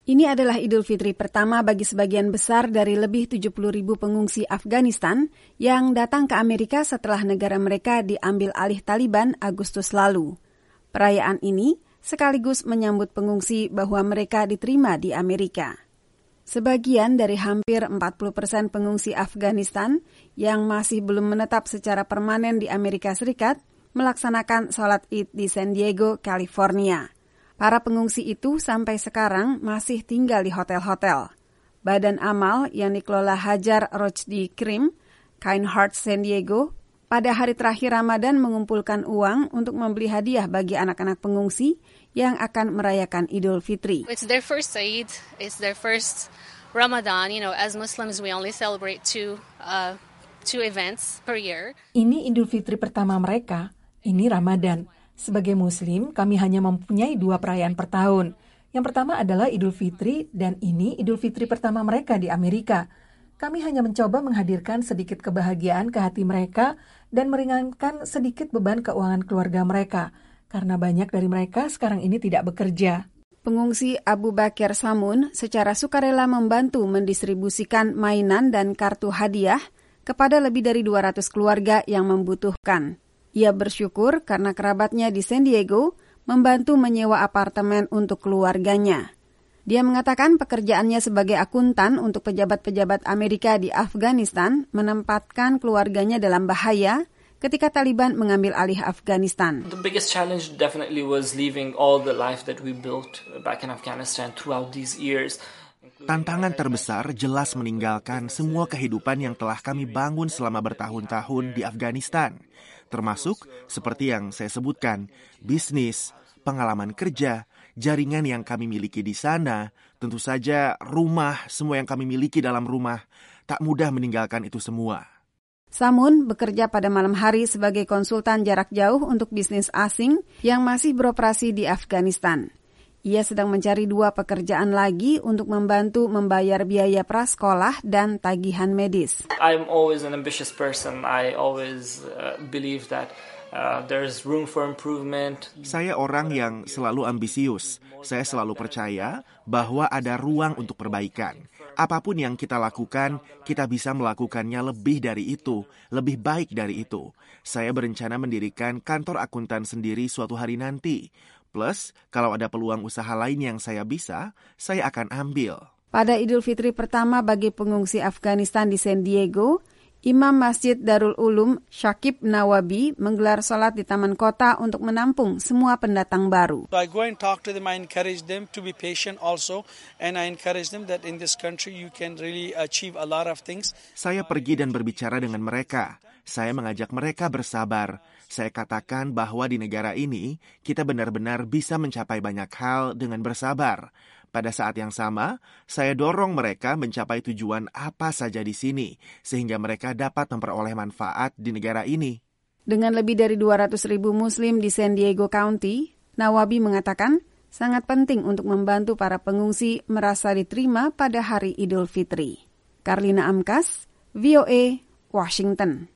Ini adalah Idul Fitri pertama bagi sebagian besar dari lebih 70.000 pengungsi Afghanistan yang datang ke Amerika setelah negara mereka diambil alih Taliban Agustus lalu. Perayaan ini sekaligus menyambut pengungsi bahwa mereka diterima di Amerika. Sebagian dari hampir 40% pengungsi Afghanistan yang masih belum menetap secara permanen di Amerika Serikat melaksanakan sholat Id di San Diego, California. Para pengungsi itu sampai sekarang masih tinggal di hotel-hotel. Badan amal yang dikelola Hajar Rojdi Krim, Kind Heart San Diego, pada hari terakhir Ramadan mengumpulkan uang untuk membeli hadiah bagi anak-anak pengungsi yang akan merayakan Idul Fitri. It's their first Eid, it's their first Ramadan. You know, as Muslims we only celebrate two events per year. Ini Idul Fitri pertama mereka, ini Ramadan. Sebagai Muslim, kami hanya mempunyai 2 perayaan per tahun. Yang pertama adalah Idul Fitri, dan ini Idul Fitri pertama mereka di Amerika. Kami hanya mencoba menghadirkan sedikit kebahagiaan ke hati mereka dan meringankan sedikit beban keuangan keluarga mereka, karena banyak dari mereka sekarang ini tidak bekerja. Pengungsi Abu Bakar Samun secara sukarela membantu mendistribusikan mainan dan kartu hadiah kepada lebih dari 200 keluarga yang membutuhkan. Ia bersyukur karena kerabatnya di San Diego membantu menyewa apartemen untuk keluarganya. Dia mengatakan pekerjaannya sebagai akuntan untuk pejabat-pejabat Amerika di Afghanistan menempatkan keluarganya dalam bahaya ketika Taliban mengambil alih Afghanistan. The biggest challenge definitely was leaving all the life that we built back in Afghanistan throughout these years. Tantangan terbesar jelas meninggalkan semua kehidupan yang telah kami bangun selama bertahun-tahun di Afghanistan. Termasuk seperti yang saya sebutkan, bisnis, pengalaman kerja, jaringan yang kami miliki di sana, tentu saja rumah, semua yang kami miliki dalam rumah. Tak mudah meninggalkan itu semua. Samun bekerja pada malam hari sebagai konsultan jarak jauh untuk bisnis asing yang masih beroperasi di Afghanistan. Ia sedang mencari 2 pekerjaan lagi untuk membantu membayar biaya prasekolah dan tagihan medis. I'm always an ambitious person. I always believe that there's room for improvement. Saya orang yang selalu ambisius. Saya selalu percaya bahwa ada ruang untuk perbaikan. Apapun yang kita lakukan, kita bisa melakukannya lebih dari itu, lebih baik dari itu. Saya berencana mendirikan kantor akuntan sendiri suatu hari nanti. Plus, kalau ada peluang usaha lain yang saya bisa, saya akan ambil. Pada Idul Fitri pertama bagi pengungsi Afghanistan di San Diego, Imam Masjid Darul Ulum Syakib Nawabi menggelar sholat di Taman Kota untuk menampung semua pendatang baru. So I go and talk to them, I encourage them to be patient also, and I encourage them that in this country you can really achieve a lot of things. Saya pergi dan berbicara dengan mereka. Saya mengajak mereka bersabar. Saya katakan bahwa di negara ini, kita benar-benar bisa mencapai banyak hal dengan bersabar. Pada saat yang sama, saya dorong mereka mencapai tujuan apa saja di sini, sehingga mereka dapat memperoleh manfaat di negara ini. Dengan lebih dari 200.000 Muslim di San Diego County, Nawabi mengatakan sangat penting untuk membantu para pengungsi merasa diterima pada hari Idul Fitri. Karlina Amkas, VOA, Washington.